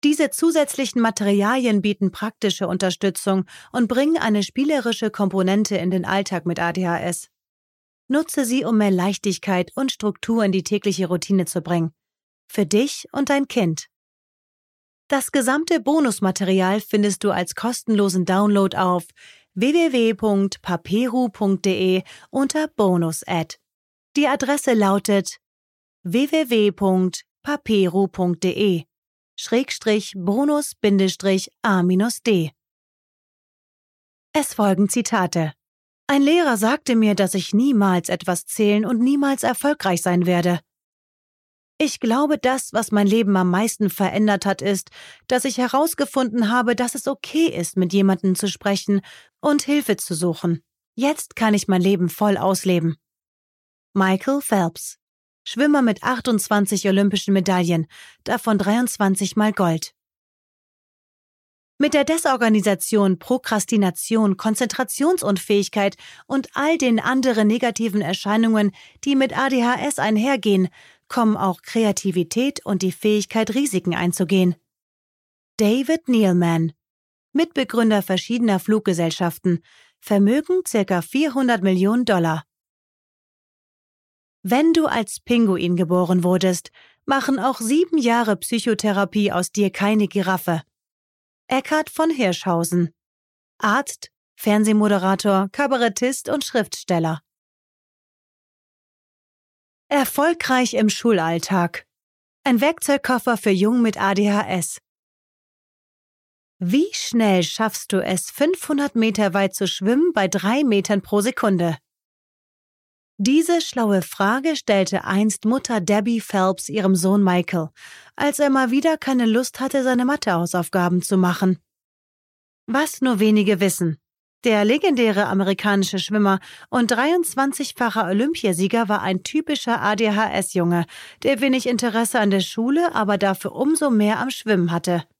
Diese zusätzlichen Materialien bieten praktische Unterstützung und bringen eine spielerische Komponente in den Alltag mit ADHS. Nutze sie, um mehr Leichtigkeit und Struktur in die tägliche Routine zu bringen. Für dich und dein Kind. Das gesamte Bonusmaterial findest du als kostenlosen Download auf www.paperu.de unter Bonus-Ad. Die Adresse lautet www.paperu.de/bonus-a-d. Es folgen Zitate. Ein Lehrer sagte mir, dass ich niemals etwas zählen und niemals erfolgreich sein werde. Ich glaube, das, was mein Leben am meisten verändert hat, ist, dass ich herausgefunden habe, dass es okay ist, mit jemandem zu sprechen und Hilfe zu suchen. Jetzt kann ich mein Leben voll ausleben. Michael Phelps, Schwimmer mit 28 olympischen Medaillen, davon 23 mal Gold. Mit der Desorganisation, Prokrastination, Konzentrationsunfähigkeit und all den anderen negativen Erscheinungen, die mit ADHS einhergehen, kommen auch Kreativität und die Fähigkeit, Risiken einzugehen. David Neilman, Mitbegründer verschiedener Fluggesellschaften, Vermögen ca. $400 Millionen. Wenn du als Pinguin geboren wurdest, machen auch 7 Jahre Psychotherapie aus dir keine Giraffe. Eckhard von Hirschhausen, Arzt, Fernsehmoderator, Kabarettist und Schriftsteller. Erfolgreich im Schulalltag. Ein Werkzeugkoffer für Jungen mit ADHS. Wie schnell schaffst du es, 500 Meter weit zu schwimmen bei 3 Metern pro Sekunde? Diese schlaue Frage stellte einst Mutter Debbie Phelps ihrem Sohn Michael, als er mal wieder keine Lust hatte, seine Mathehausaufgaben zu machen. Was nur wenige wissen. Der legendäre amerikanische Schwimmer und 23-facher Olympiasieger war ein typischer ADHS-Junge, der wenig Interesse an der Schule, aber dafür umso mehr am Schwimmen hatte.